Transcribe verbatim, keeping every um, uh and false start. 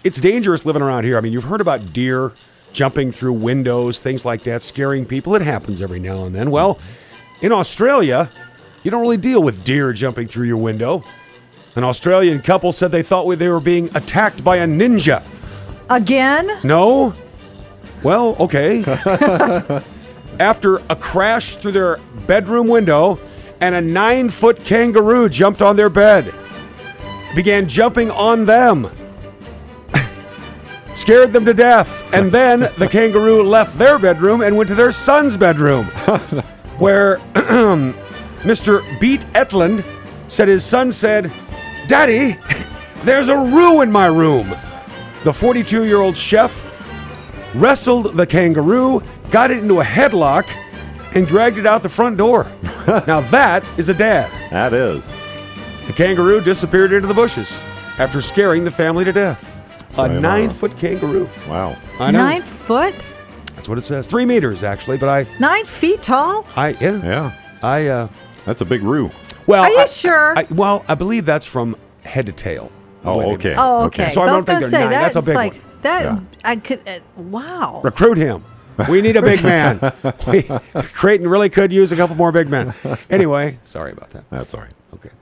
it's dangerous living around here. I mean, you've heard about deer jumping through windows, things like that, scaring people. It happens every now and then. Well, in Australia, you don't really deal with deer jumping through your window. An Australian couple said they thought they were being attacked by a ninja. Again? No? Well, okay. After a crash through their bedroom window and a nine-foot kangaroo jumped on their bed, began jumping on them, scared them to death, and then the kangaroo left their bedroom and went to their son's bedroom, where Mister Beat Etland said his son said, "Daddy, there's a roo in my room." The forty-two-year-old chef wrestled the kangaroo, got it into a headlock, and dragged it out the front door. Now that is a dad. That is. The kangaroo disappeared into the bushes after scaring the family to death. A nine-foot kangaroo. Wow. I know. Nine foot? That's what it says. Three meters, actually, but I... Nine feet tall? I yeah. Yeah. I, uh... That's a big roo. Well, Are you I- sure? I, well, I believe that's from head to tail. the Oh, way they- okay. Oh, okay. So I I don't was think going to they're say, nine. that's, That's a big like, one. that, Yeah. I could, uh, wow. Recruit him. We need a big man. We, Creighton really could use a couple more big men. Anyway, sorry about that. That's all right. Okay.